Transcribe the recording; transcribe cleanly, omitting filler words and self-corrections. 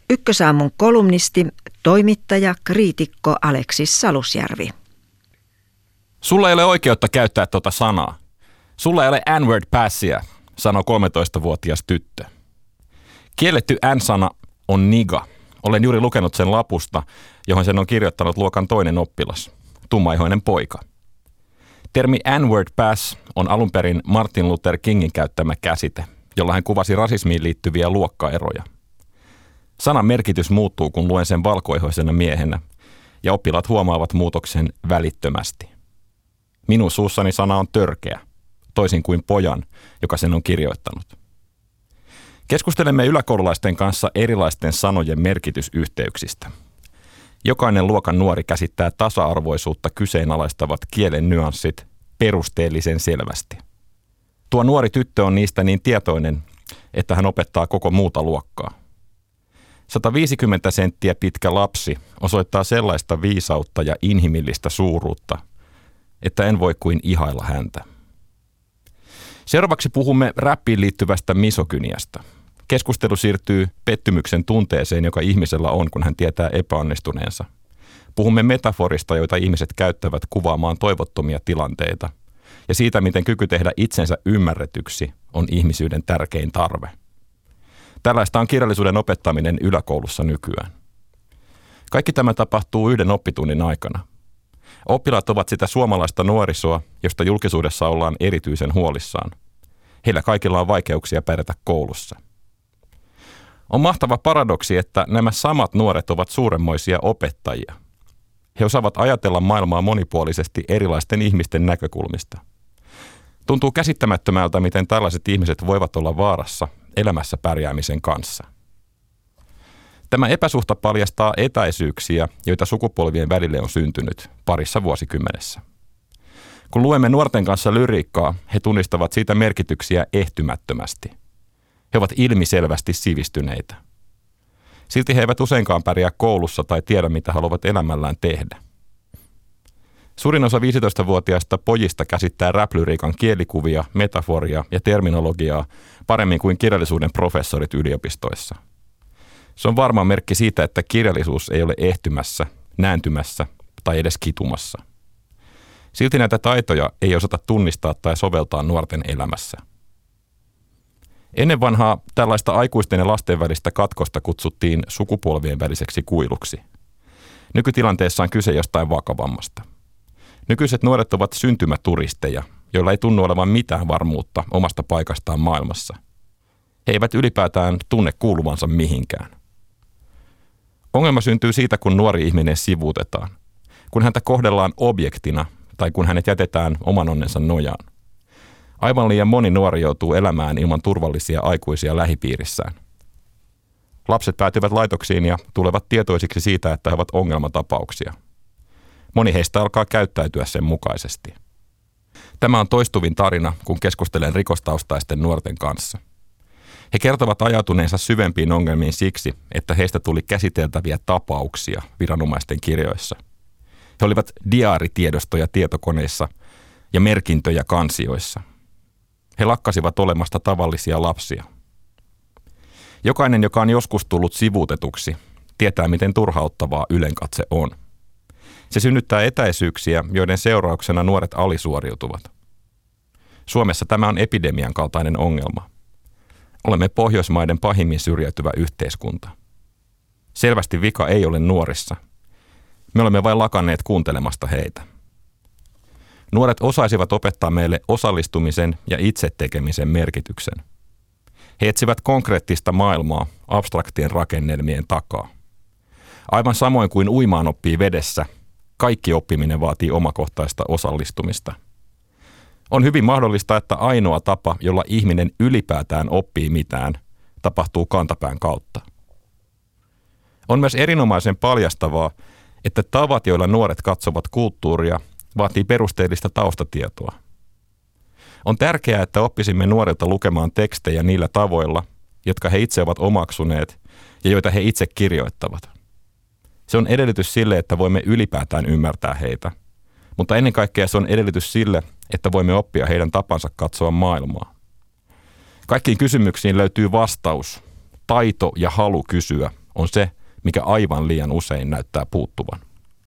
Ykkösaamun kolumnisti, toimittaja, kriitikko Aleksis Salusjärvi. Sulla ei ole oikeutta käyttää tuota sanaa. Sulla ei ole N-word passia, sanoi 13-vuotias tyttö. Kielletty N-sana on niga. Olen juuri lukenut sen lapusta, johon sen on kirjoittanut luokan toinen oppilas, tummaihoinen poika. Termi N-word pass on alun perin Martin Luther Kingin käyttämä käsite, jolla hän kuvasi rasismiin liittyviä luokkaeroja. Sanan merkitys muuttuu, kun luen sen valkoihoisena miehenä, ja oppilaat huomaavat muutoksen välittömästi. Minun suussani sana on törkeä, toisin kuin pojan, joka sen on kirjoittanut. Keskustelemme yläkoululaisten kanssa erilaisten sanojen merkitysyhteyksistä. Jokainen luokan nuori käsittää tasa-arvoisuutta kyseenalaistavat kielen nyanssit perusteellisen selvästi. Tuo nuori tyttö on niistä niin tietoinen, että hän opettaa koko muuta luokkaa. 150 senttiä pitkä lapsi osoittaa sellaista viisautta ja inhimillistä suuruutta, että en voi kuin ihailla häntä. Seuraavaksi puhumme räppiin liittyvästä misogyniasta. Keskustelu siirtyy pettymyksen tunteeseen, joka ihmisellä on, kun hän tietää epäonnistuneensa. Puhumme metaforista, joita ihmiset käyttävät kuvaamaan toivottomia tilanteita, ja siitä, miten kyky tehdä itsensä ymmärretyksi on ihmisyyden tärkein tarve. Tällaista on kirjallisuuden opettaminen yläkoulussa nykyään. Kaikki tämä tapahtuu yhden oppitunnin aikana. Oppilaat ovat sitä suomalaista nuorisoa, josta julkisuudessa ollaan erityisen huolissaan. Heillä kaikilla on vaikeuksia pärjätä koulussa. On mahtava paradoksi, että nämä samat nuoret ovat suuremmoisia opettajia. He osaavat ajatella maailmaa monipuolisesti erilaisten ihmisten näkökulmista. Tuntuu käsittämättömältä, miten tällaiset ihmiset voivat olla vaarassa elämässä pärjäämisen kanssa. Tämä epäsuhta paljastaa etäisyyksiä, joita sukupolvien välille on syntynyt parissa vuosikymmenessä. Kun luemme nuorten kanssa lyriikkaa, he tunnistavat siitä merkityksiä ehtymättömästi. He ovat ilmiselvästi sivistyneitä. Silti he eivät useinkaan pärjää koulussa tai tiedä, mitä haluavat elämällään tehdä. Suurin osa 15-vuotiaista pojista käsittää rap-lyriikan kielikuvia, metaforia ja terminologiaa paremmin kuin kirjallisuuden professorit yliopistoissa. Se on varma merkki siitä, että kirjallisuus ei ole ehtymässä, nääntymässä tai edes kitumassa. Silti näitä taitoja ei osata tunnistaa tai soveltaa nuorten elämässä. Ennen vanhaa tällaista aikuisten ja lasten välistä katkosta kutsuttiin sukupolvien väliseksi kuiluksi. Nykytilanteessa on kyse jostain vakavammasta. Nykyiset nuoret ovat syntymäturisteja, joilla ei tunnu olevan mitään varmuutta omasta paikastaan maailmassa. He eivät ylipäätään tunne kuuluvansa mihinkään. Ongelma syntyy siitä, kun nuori ihminen sivuutetaan, kun häntä kohdellaan objektina tai kun hänet jätetään oman onnensa nojaan. Aivan liian moni nuori joutuu elämään ilman turvallisia aikuisia lähipiirissään. Lapset päätyvät laitoksiin ja tulevat tietoisiksi siitä, että he ovat ongelmatapauksia. Moni heistä alkaa käyttäytyä sen mukaisesti. Tämä on toistuvin tarina, kun keskustelen rikostaustaisten nuorten kanssa. He kertovat ajautuneensa syvempiin ongelmiin siksi, että heistä tuli käsiteltäviä tapauksia viranomaisten kirjoissa. He olivat diaaritiedostoja tietokoneissa ja merkintöjä kansioissa. He lakkasivat olemasta tavallisia lapsia. Jokainen, joka on joskus tullut sivuutetuksi, tietää, miten turhauttavaa ylenkatse on. Se synnyttää etäisyyksiä, joiden seurauksena nuoret alisuoriutuvat. Suomessa tämä on epidemian kaltainen ongelma. Olemme Pohjoismaiden pahimmin syrjäytyvä yhteiskunta. Selvästi vika ei ole nuorissa. Me olemme vain lakanneet kuuntelemasta heitä. Nuoret osaisivat opettaa meille osallistumisen ja itse tekemisen merkityksen. He etsivät konkreettista maailmaa abstraktien rakennelmien takaa. Aivan samoin kuin uimaan oppii vedessä, kaikki oppiminen vaatii omakohtaista osallistumista. On hyvin mahdollista, että ainoa tapa, jolla ihminen ylipäätään oppii mitään, tapahtuu kantapään kautta. On myös erinomaisen paljastavaa, että tavat, joilla nuoret katsovat kulttuuria, vaatii perusteellista taustatietoa. On tärkeää, että oppisimme nuorilta lukemaan tekstejä niillä tavoilla, jotka he itse ovat omaksuneet ja joita he itse kirjoittavat. Se on edellytys sille, että voimme ylipäätään ymmärtää heitä, mutta ennen kaikkea se on edellytys sille, että voimme oppia heidän tapansa katsoa maailmaa. Kaikkiin kysymyksiin löytyy vastaus, taito ja halu kysyä on se, mikä aivan liian usein näyttää puuttuvan.